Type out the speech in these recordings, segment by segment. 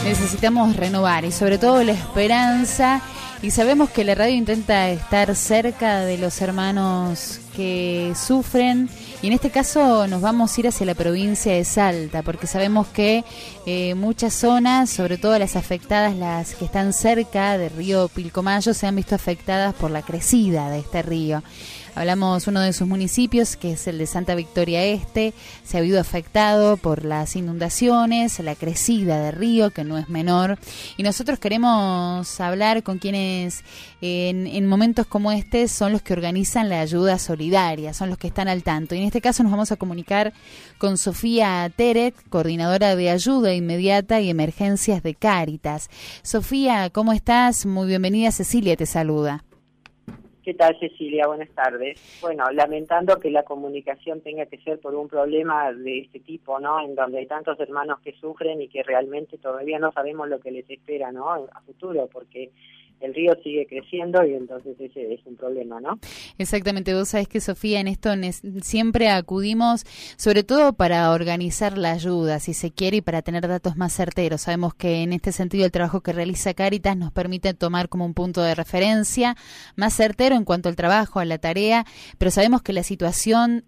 Necesitamos renovar y sobre todo la esperanza, y sabemos que la radio intenta estar cerca de los hermanos que sufren, y en este caso nos vamos a ir hacia la provincia de Salta, porque sabemos que muchas zonas, sobre todo las afectadas, las que están cerca del río Pilcomayo, se han visto afectadas por la crecida de este río. Hablamos uno de sus municipios, que es el de Santa Victoria Este, se ha habido afectado por las inundaciones, la crecida del río, que no es menor, y nosotros queremos hablar con quienes en momentos como este son los que organizan la ayuda solidaria, son los que están al tanto, y en este caso nos vamos a comunicar con Sofía Terek, coordinadora de ayuda inmediata y emergencias de Cáritas. Sofía, ¿cómo estás? Muy bienvenida, Cecilia te saluda. ¿Qué tal, Cecilia? Buenas tardes. Bueno, lamentando que la comunicación tenga que ser por un problema de este tipo, ¿no? En donde hay tantos hermanos que sufren y que realmente todavía no sabemos lo que les espera, ¿no? A futuro, porque el río sigue creciendo y entonces ese es un problema, ¿no? Exactamente, vos sabés que, Sofía, en esto siempre acudimos, sobre todo para organizar la ayuda, si se quiere, y para tener datos más certeros. Sabemos que en este sentido el trabajo que realiza Cáritas nos permite tomar como un punto de referencia más certero en cuanto al trabajo, a la tarea, pero sabemos que la situación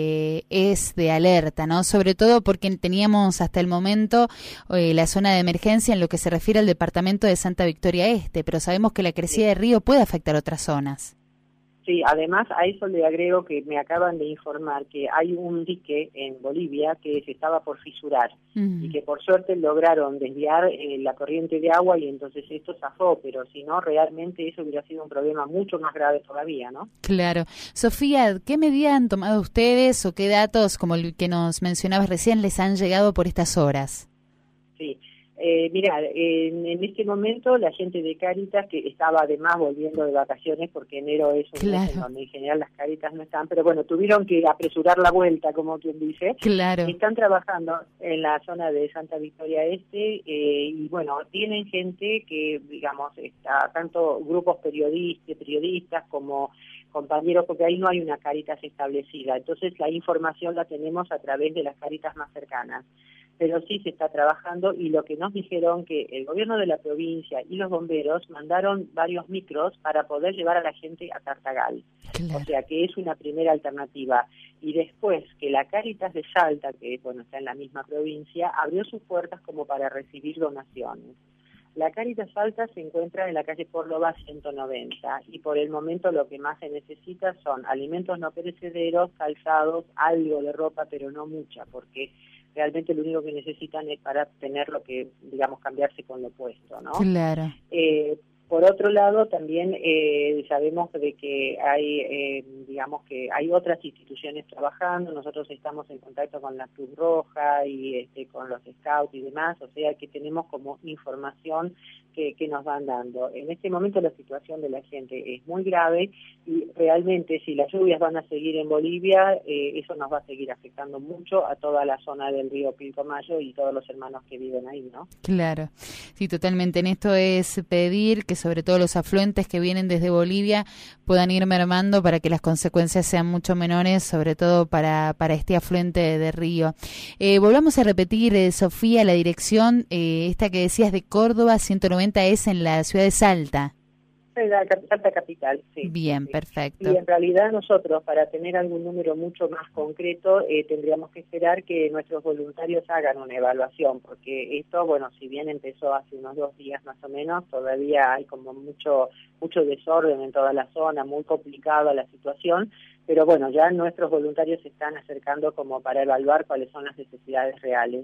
es de alerta, ¿no? Sobre todo porque teníamos hasta el momento la zona de emergencia en lo que se refiere al departamento de Santa Victoria Este, pero sabemos que la crecida del río puede afectar otras zonas. Sí, además a eso le agrego que me acaban de informar que hay un dique en Bolivia que se estaba por fisurar y que por suerte lograron desviar la corriente de agua y entonces esto zafó, pero si no, realmente eso hubiera sido un problema mucho más grave todavía, ¿no? Claro. Sofía, ¿qué medidas han tomado ustedes o qué datos, como el que nos mencionabas recién, les han llegado por estas horas? Sí. Mira, en este momento la gente de Cáritas, que estaba además volviendo de vacaciones, porque enero es un mes en donde en general las Cáritas no están, pero bueno, tuvieron que apresurar la vuelta, como quien dice. Claro. Están trabajando en la zona de Santa Victoria Este y bueno, tienen gente que, digamos, está tanto grupos periodistas como compañeros, porque ahí no hay una Cáritas establecida, entonces la información la tenemos a través de las Cáritas más cercanas. Pero sí se está trabajando y lo que nos dijeron que el gobierno de la provincia y los bomberos mandaron varios micros para poder llevar a la gente a Tartagal. Claro. O sea que es una primera alternativa. Y después que la Cáritas de Salta, que bueno está en la misma provincia, abrió sus puertas como para recibir donaciones. La Cáritas Salta se encuentra en la calle Córdoba 190 y por el momento lo que más se necesita son alimentos no perecederos, calzados, algo de ropa, pero no mucha, porque realmente lo único que necesitan es para tener lo que, digamos, cambiarse con lo puesto, ¿no? Claro. Por otro lado, también sabemos de que hay, digamos que hay otras instituciones trabajando. Nosotros estamos en contacto con la Cruz Roja y con los Scouts y demás, o sea que tenemos como información que nos van dando. En este momento la situación de la gente es muy grave y realmente si las lluvias van a seguir en Bolivia, eso nos va a seguir afectando mucho a toda la zona del río Pilcomayo y todos los hermanos que viven ahí, ¿no? Claro, sí, totalmente. En esto es pedir que sobre todo los afluentes que vienen desde Bolivia puedan ir mermando para que las consecuencias sean mucho menores, sobre todo para este afluente de río. Volvamos a repetir, Sofía, la dirección, esta que decías de Córdoba 190 es en la ciudad de Salta. La Salta capital, sí. Bien, sí. Perfecto. Y en realidad nosotros, para tener algún número mucho más concreto, tendríamos que esperar que nuestros voluntarios hagan una evaluación, porque esto, bueno, si bien empezó hace unos 2 días más o menos, todavía hay como mucho desorden en toda la zona, muy complicada la situación, pero bueno, ya nuestros voluntarios se están acercando como para evaluar cuáles son las necesidades reales.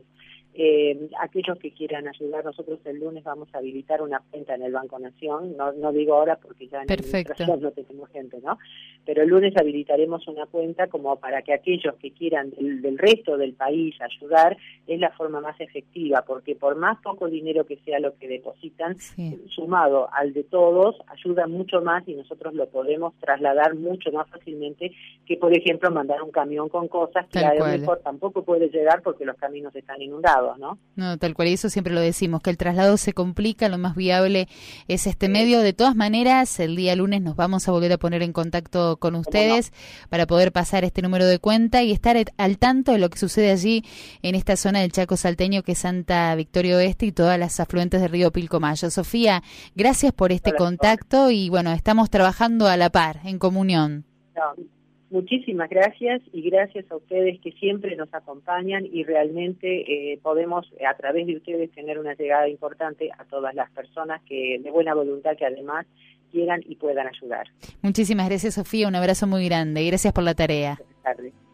Aquellos que quieran ayudar, nosotros el lunes vamos a habilitar una cuenta en el Banco Nación, no digo ahora porque ya en la administración no tenemos gente, ¿no? Pero el lunes habilitaremos una cuenta como para que aquellos que quieran del resto del país ayudar, es la forma más efectiva, porque por más poco dinero que sea lo que depositan, sumado al de todos, ayuda mucho más y nosotros lo podemos trasladar mucho más fácilmente que, por ejemplo, mandar un camión con cosas que a lo mejor tampoco puede llegar porque los caminos están inundados. traslados, ¿no? No, tal cual, y eso siempre lo decimos, que el traslado se complica, lo más viable es este medio. De todas maneras, el día lunes nos vamos a volver a poner en contacto con ustedes para poder pasar este número de cuenta y estar al tanto de lo que sucede allí en esta zona del Chaco salteño, que es Santa Victoria Oeste y todas las afluentes del río Pilcomayo. Sofía, gracias por este contacto y bueno, estamos trabajando a la par, en comunión. No. Muchísimas gracias y gracias a ustedes que siempre nos acompañan y realmente podemos a través de ustedes tener una llegada importante a todas las personas que de buena voluntad que además quieran y puedan ayudar. Muchísimas gracias, Sofía, un abrazo muy grande y gracias por la tarea. Buenas tardes.